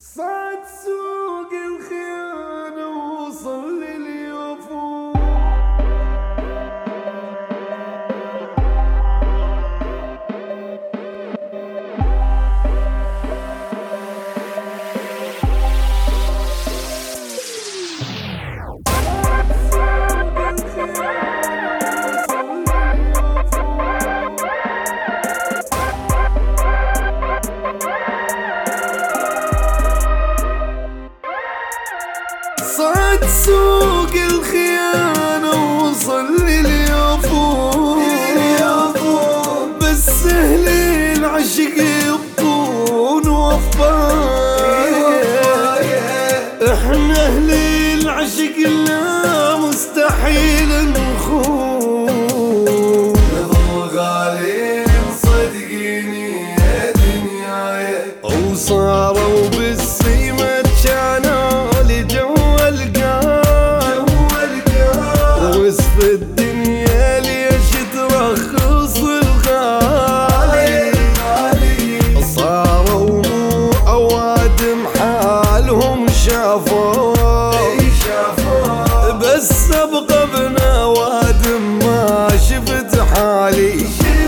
صعد سوق الخيانة ووصل لليوفون. صعد سوق الخيانة ووصل لليوفون، بس أهل العشق يبقون وفاء. احنا أهل العشق لا مستحيل نخون، نظل غالين صدقيني يا دنياي. وصاروا بالسيمة كانوا لجو وصف الدنيا ليش ترخص الغالي. صاروا مو اوادم حالهم شافوا، بس ابقى بنوادم ما شفت حالي.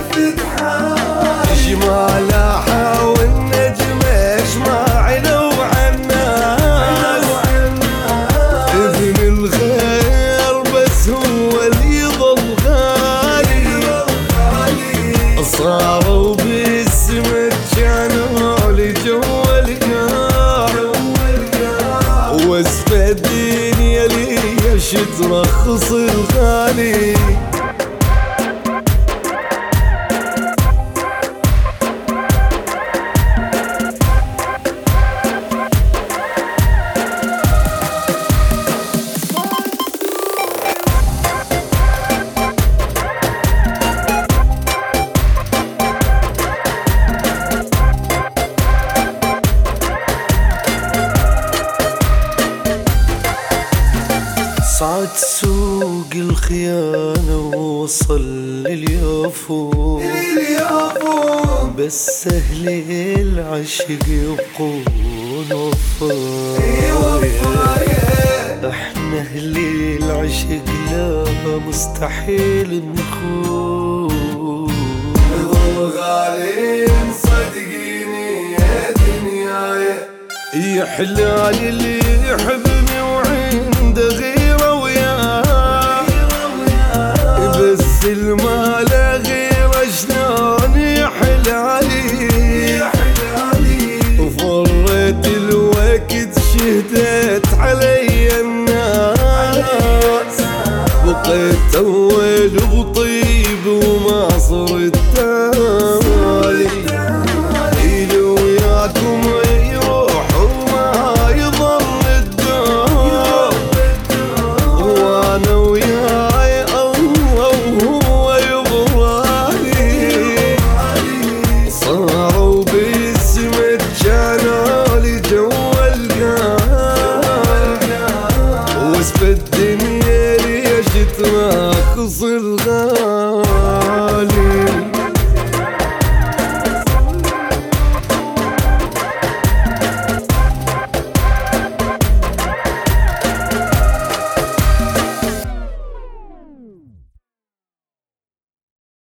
شمال احاول نجم ايش ما علو عالناس. ابن الخير بس هو اللي يضل غالي. صاروا بالسمت كانوا لجو القار، وصف الدنيا ليش ترخص الغالي. صعد سوق الخيانة ووصل لليوفون، بس أهل العشق يبقون وفاء. احنا أهل العشق لا مستحيل نخون، نظل غالين صدقيني يا دنياي. يا حلال اللي يحبني وعنده غيره وياه، بس